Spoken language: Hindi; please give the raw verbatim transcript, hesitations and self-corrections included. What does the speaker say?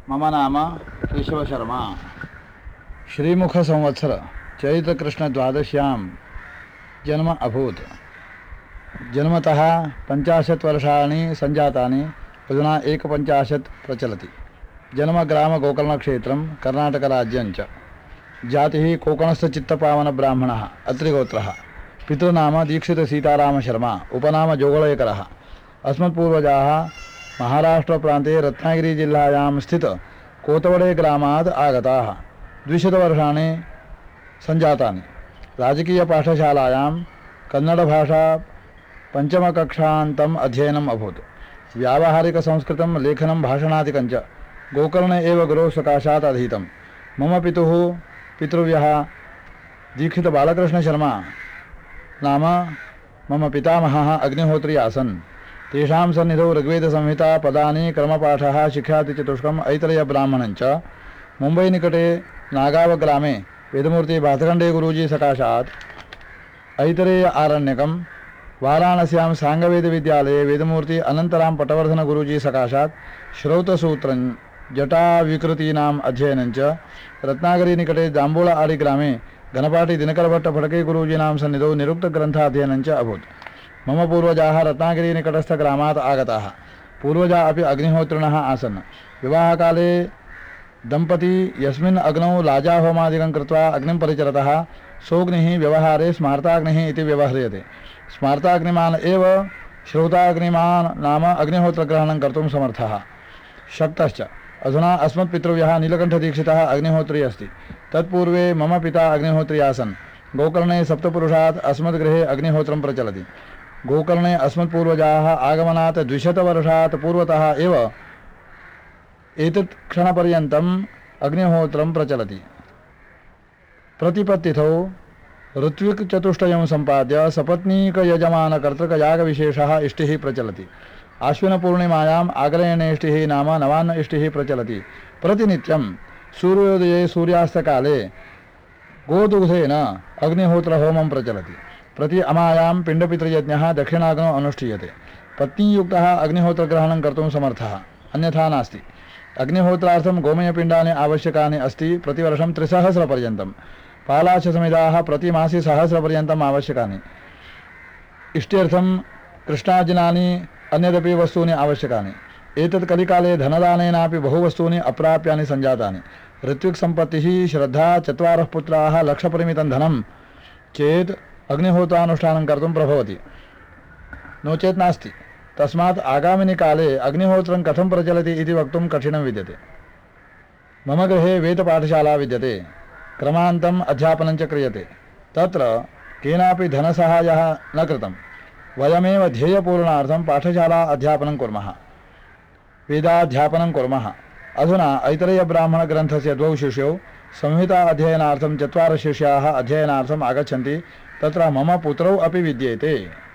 मम नाम केशव शर्मा। श्रीमुख संवत्सर चैत्र कृष्ण द्वादश्यां जन्म अभूत्। जन्मतः पंचाशत् वर्षाणि संजातानि, अधुना एकपञ्चाशत् प्रचलति। जन्म ग्राम गोकर्ण क्षेत्रं कर्नाटकराज्यं च। जातिः कोकणस्थ चित्तपावन ब्राह्मणः, अत्रिगोत्रः। पितृनाम दीक्षित सीताराम शर्मा, उपनाम जोगळेकरः। अस्मत्पूर्वजाः महाराष्ट्र प्रान्ते रत्नागिरी जिल्लायां स्थित कोतवडे ग्रामात् आगताः। द्विशतवर्षाणि संजातानि। राजकीय पाठशालायां कन्नडभाषा पञ्चमकक्षान्तम् अध्ययनम् अभूत्। व्यावहारिकसंस्कृतं लेखनं भाषणादिकं च गोकर्णे एव गुरोः सकाशात् अधीतं। मम पितुः पितृव्यः दीक्षित बालकृष्णशर्मा नाम मम पितामहः अग्निहोत्री आसन्। तेषां सन्निधौ ऋग्वेदसंहिता, पदानि, क्रमपाठः, शिक्षातिचतुष्कम्, ऐतरेयब्राह्मणं च। मुम्बै निकटे नागाव ग्रामे वेदमूर्ति भातखण्डे गुरूजी सकाशात् ऐतरेय आरण्यकं, वाराणस्यां साङ्गवेदविद्यालये वेदमूर्ति अनन्तराम पटवर्धन गुरूजी सकाशात् श्रौतसूत्रं जटाविकृतीनाम् अध्ययनं च। रत्नागिरी निकटे जाम्बूळ आडि ग्रामे घनपाटी दिनकरभट्ट फडके गुरूजीनां सन्निधौ निरुक्तग्रन्थाध्ययनं च अभूत्। मम पूर्वजाः रत्नागिरी निकटस्थग्रामात् आगताः। पूर्वजा अपि अग्निहोत्रिणः आसन्। विवाहकाले दम्पती यस्मिन् अग्नौ लाजाहोमादिकं कृत्वा अग्निं परिचरतः सोऽग्निः व्यवहारे स्मार्ताग्निः इति व्यवह्रियते। स्मार्ताग्निमान् एव श्रौताग्निमान् नाम अग्निहोत्रग्रहणं कर्तुं समर्थः शक्तश्च। अधुना अस्मत्पितृव्यः नीलकण्ठदीक्षितः अग्निहोत्री अस्ति। तत्पूर्वे मम पिता अग्निहोत्री आसन्। गोकर्णे सप्तपुरुषात् अस्मद्गृहे अग्निहोत्रं प्रचलति। गोकर्णे अस्मत्पूर्वजाः आगमनात् द्विशतवर्षात् पूर्वतः एव एतत् क्षणपर्यन्तम् अग्निहोत्रं प्रचलति। प्रतिपत्तिथौ ऋत्विक्चतुष्टयं सम्पाद्य सपत्नीकयजमानकर्तृकयागविशेषः इष्टिः प्रचलति। आश्विनपूर्णिमायाम् आग्नेयेष्टिः नाम नवान्न इष्टिः प्रचलति। प्रतिनित्यं सूर्योदये सूर्यास्तकाले गोदुग्धेन अग्निहोत्रहोमं प्रचलति। प्रति अमायां पिण्डपितृयज्ञः दक्षिणाग्नौ अनुष्ठीयते। पत्नीयुक्तः अग्निहोत्रग्रहणं कर्तुं समर्थः, अन्यथा नास्ति। अग्निहोत्रार्थं गोमयपिण्डानि आवश्यकानि अस्ति। प्रतिवर्षं त्रिसहस्रपर्यन्तं। पालाशसमिदाः प्रतिमासि सहस्रपर्यन्तम् आवश्यकानि। इष्ट्यर्थं कृष्णार्जुनानि अन्यदपि वस्तूनि आवश्यकानि। एतत् कलिकाले धनदानेनापि बहुवस्तूनि अप्राप्यानि सञ्जातानि। ऋत्विक्सम्पत्तिः, श्रद्धा, चत्वारः पुत्राः, लक्षपरिमितं धनं चेत् अग्निहोत्रानुष्ठानं कर्तुं प्रभवति, नो चेत् नास्ति। तस्मात् आगामिनि काले अग्निहोत्रं कथं प्रचलति इति वक्तुं कठिनं विद्यते। मम गृहे वेदपाठशाला विद्यते। क्रमान्तम् अध्यापनं च क्रियते। तत्र केनापि धनसहायः न कृतं। वयमेव ध्येयपूरणार्थं पाठशाला अध्यापनं कुर्मः, वेदाध्यापनं कुर्मः। अधुना ऐतरेयब्राह्मणग्रन्थस्य द्वौ शिष्यौ, संहिता अध्ययनार्थं चत्वारः शिष्याः अध्ययनार्थम् आगच्छन्ति। तत्र मम पुत्रौ अपि विद्येते।